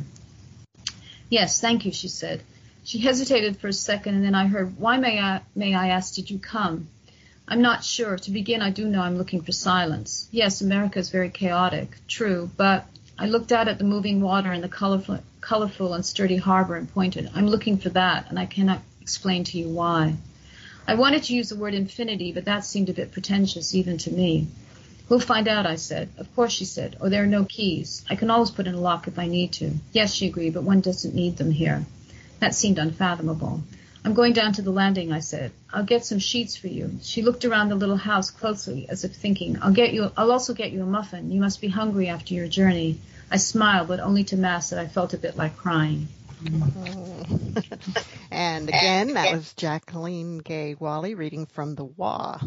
Yes, thank you, she said. She hesitated for a second, and then I heard, why may I, may I ask, did you come? I'm not sure. To begin, I do know I'm looking for silence. Yes, America is very chaotic, true, but I looked out at the moving water and the colorful, colorful and sturdy harbor and pointed. I'm looking for that, and I cannot explain to you why. I wanted to use the word infinity, but that seemed a bit pretentious even to me. We'll find out, I said. Of course, she said. Oh, there are no keys. I can always put in a lock if I need to. Yes, she agreed, but one doesn't need them here. That seemed unfathomable. I'm going down to the landing, I said. I'll get some sheets for you. She looked around the little house closely, as if thinking, I'll get you. I'll also get you a muffin. You must be hungry after your journey. I smiled, but only to mask that I felt a bit like crying. And again, that was Jacqueline Gay Wally reading from The Wa.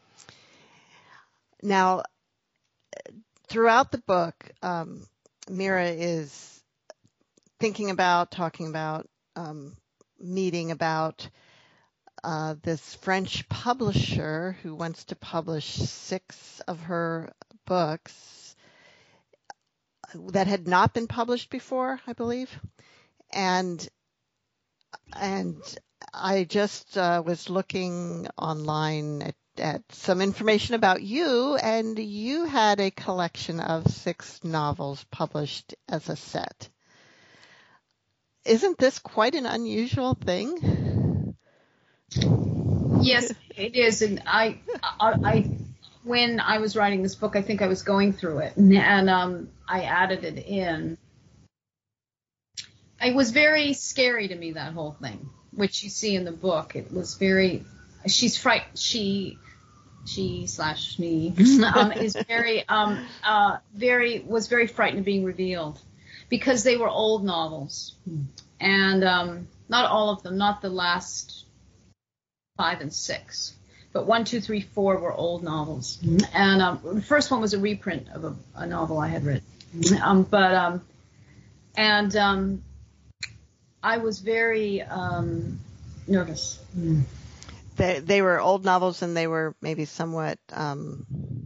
Now, throughout the book, um, Mira is thinking about, talking about, um, meeting about uh, this French publisher who wants to publish six of her books that had not been published before, I believe. And and I just uh, was looking online at, at some information about you, and you had a collection of six novels published as a set. Isn't this quite an unusual thing? Yes, it is. And I, I, I when I was writing this book, I think I was going through it, and, and um, I added it in. It was very scary to me, that whole thing, which you see in the book. It was very, she's fright, she, she slash me, um, is very, um, uh, very, was very frightened of being revealed because they were old novels. And, um, not all of them, not the last five and six, but one, two, three, four were old novels. And, um, the first one was a reprint of a, a novel I had written. Um, but, um, and, um, I was very um, nervous. Mm. They they were old novels, and they were maybe somewhat um,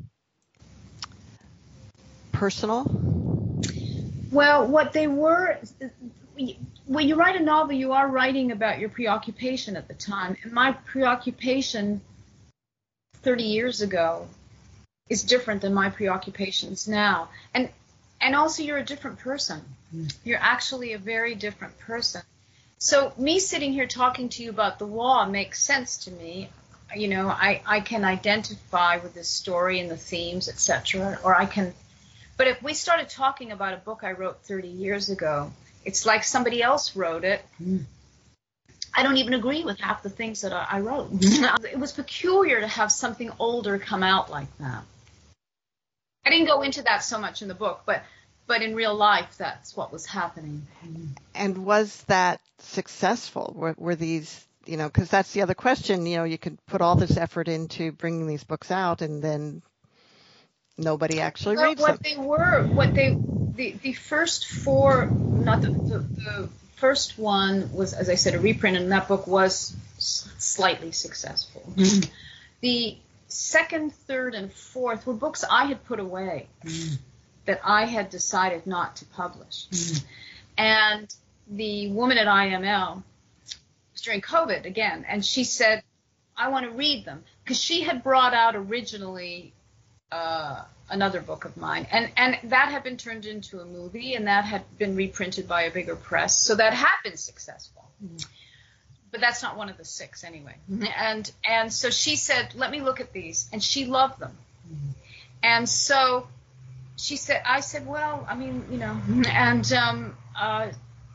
personal. Well, what they were, when you write a novel, you are writing about your preoccupation at the time. And my preoccupation thirty years ago is different than my preoccupations now. And and also, you're a different person. You're actually a very different person. So me sitting here talking to you about The Wa makes sense to me. You know, I, I can identify with this story and the themes, et cetera. Or I can, but if we started talking about a book I wrote thirty years ago, it's like somebody else wrote it. Mm. I don't even agree with half the things that I, I wrote. It was peculiar to have something older come out like that. I didn't go into that so much in the book, but but in real life, that's what was happening. And was that successful? Were, were these, you know, because that's the other question, you know, you could put all this effort into bringing these books out and then nobody actually well, reads what them. They were, what they, the, the first four, not the, the, the first one was, as I said, a reprint, and that book was slightly successful. Mm-hmm. The second, third, and fourth were books I had put away. Mm. that I had decided not to publish. Mm-hmm. And the woman at I M L, it was during COVID again, and she said, I want to read them. Because she had brought out originally uh, another book of mine, and, and that had been turned into a movie, and that had been reprinted by a bigger press, so that had been successful. Mm-hmm. But that's not one of the six anyway. Mm-hmm. And and so she said, let me look at these, and she loved them. Mm-hmm. And so she said, I said, well, I mean, you know, and um, uh,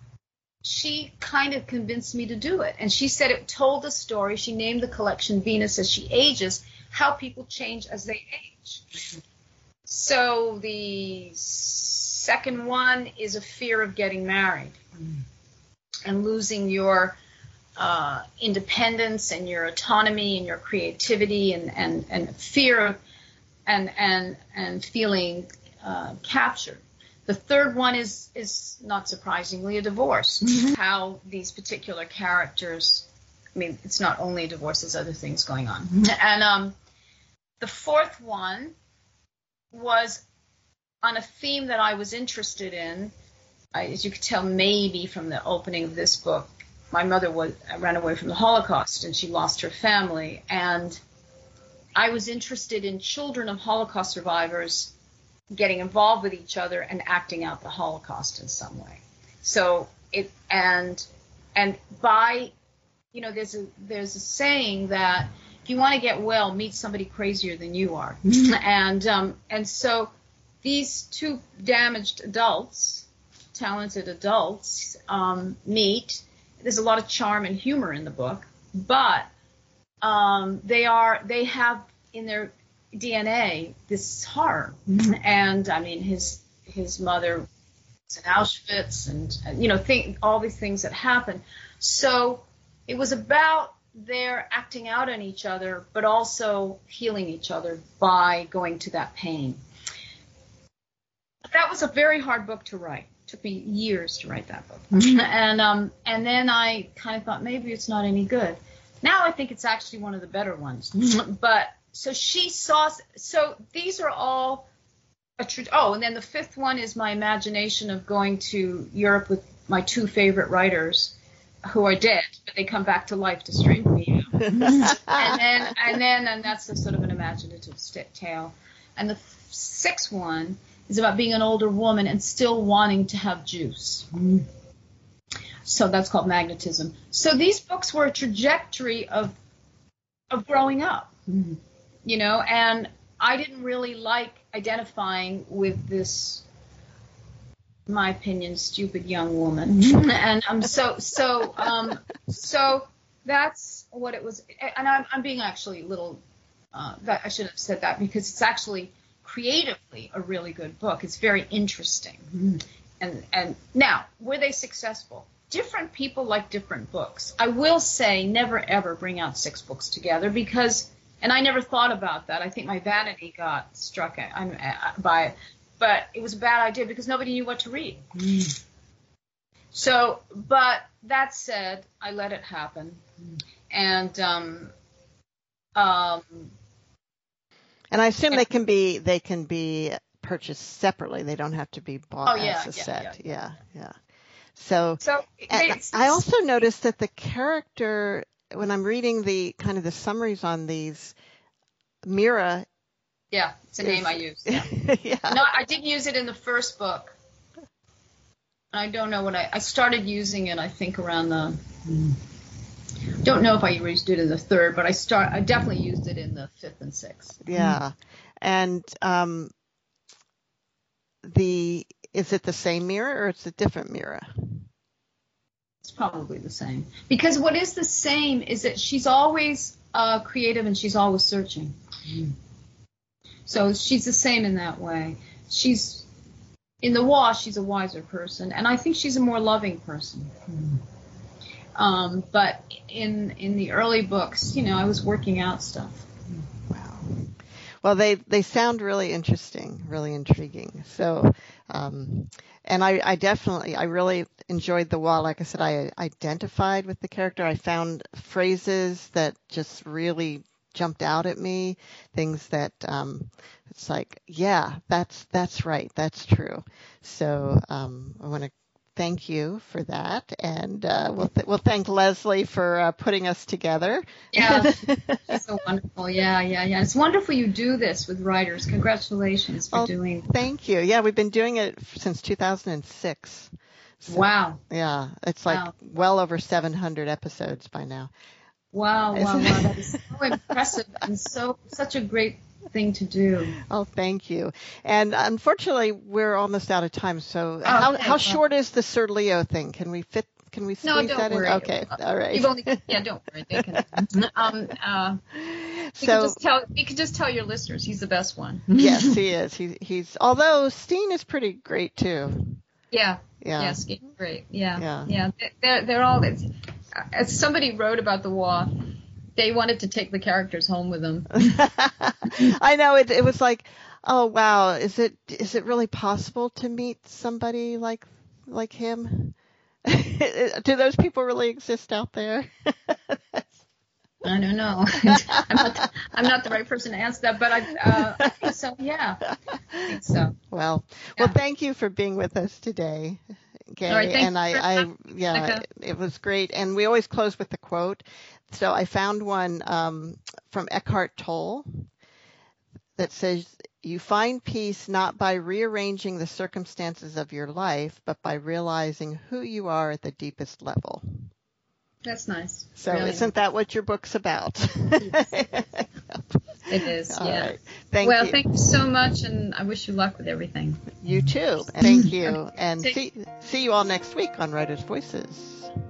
she kind of convinced me to do it. And she said it told the story. She named the collection Venus as She Ages, how people change as they age. So the second one is a fear of getting married and losing your uh, independence and your autonomy and your creativity and, and, and fear of and and and feeling uh, captured. The third one is is not surprisingly a divorce. Mm-hmm. How these particular characters, I mean, it's not only a divorce, there's other things going on. Mm-hmm. And um, the fourth one was on a theme that I was interested in. I, as you could tell, maybe from the opening of this book, my mother was ran away from the Holocaust and she lost her family, and I was interested in children of Holocaust survivors getting involved with each other and acting out the Holocaust in some way. So it and and by you know there's a there's a saying that if you want to get well, meet somebody crazier than you are. and um, and so these two damaged adults, talented adults, um, meet. There's a lot of charm and humor in the book, but Um, they are, they have in their D N A this horror. Mm-hmm. And I mean, his, his mother was in Auschwitz and, you know, think, all these things that happen. So it was about their acting out on each other, but also healing each other by going to that pain. That was a very hard book to write. It took me years to write that book. Mm-hmm. And, um, and then I kind of thought maybe it's not any good. Now I think it's actually one of the better ones. But so she saw, so these are all, a tr- oh, and then the fifth one is my imagination of going to Europe with my two favorite writers who are dead, but they come back to life to straighten me out. and then, and then, and that's a sort of an imaginative st- tale. And the f- sixth one is about being an older woman and still wanting to have juice. Mm. So that's called Magnetism. So these books were a trajectory of of growing up, mm-hmm. you know, and I didn't really like identifying with this, in my opinion, stupid young woman. and um, so so um, so that's what it was. And I'm, I'm being actually a little, uh, that I should have said that because it's actually creatively a really good book. It's very interesting. Mm-hmm. And and now, were they successful? Different people like different books. I will say never, ever bring out six books together because, and I never thought about that. I think my vanity got struck by it. But it was a bad idea because nobody knew what to read. Mm. So, but that said, I let it happen. Mm. And, um, um, and I assume and, they can be, they can be purchased separately. They don't have to be bought oh, yeah, as a yeah, set. Yeah, yeah. yeah. yeah. So, so it's, I also noticed that the character, when I'm reading the kind of the summaries on these, Mira. Yeah, it's a is, name I use. Yeah. yeah. No, I did use it in the first book. I don't know what I, I started using it, I think around the, don't know if I used it in the third, but I start, I definitely used it in the fifth and sixth. Yeah. And, um, the, is it the same Mira or it's a different Mira? It's probably the same. Because what is the same is that she's always uh, creative and she's always searching. Mm. So she's the same in that way. She's, in the Wa, she's a wiser person. And I think she's a more loving person. Mm. Um, but in in the early books, you know, I was working out stuff. Wow. Well, they, they sound really interesting, really intriguing. So, um, and I, I definitely, I really enjoyed the Wa. Like I said, I identified with the character. I found phrases that just really jumped out at me, things that um, it's like, yeah, that's that's right, that's true. So um, I want to thank you for that, and uh, we'll th- we'll thank Leslie for uh, putting us together. Yeah, she's so wonderful. Yeah, yeah, yeah. It's wonderful you do this with writers. Congratulations for oh, doing. Thank you. Yeah, we've been doing it since two thousand six. So, wow. Yeah, it's like wow. well over seven hundred episodes by now. Wow, wow, wow. That is so impressive and so such a great thing to do. Oh, thank you. And unfortunately, we're almost out of time. So, Oh, how okay, how well. short is the Sir Leo thing? Can we fit? Can we squeeze No, don't that worry. in? Okay, all right. You've only, yeah, don't worry. They can, um, uh, we So- can just tell. We can just tell your listeners he's the best one. Yes, he is. He, he's although Steen is pretty great too. Yeah. Yeah. Yes. Great. Yeah. Yeah. Yeah. They're they're all. It's, as somebody wrote about the war, they wanted to take the characters home with them. I know it. It was like, oh wow, is it is it really possible to meet somebody like like him? Do those people really exist out there? I don't know. I'm not. I'm not the right person to answer that, but I. Uh, I think so. Yeah. I think so. Well, Yeah. well, thank you for being with us today, Gay. All right, thank and you I, for I, having yeah, Monica. it, it was great. And we always close with the quote. So I found one um, from Eckhart Tolle that says, "You find peace not by rearranging the circumstances of your life, but by realizing who you are at the deepest level." That's nice. So Really isn't that what your book's about? nice. It is. All Yeah. right. Thank well, you. thank you so much, and I wish you luck with everything. You too. Thank you. And Take- see, see you all next week on Writers' Voices.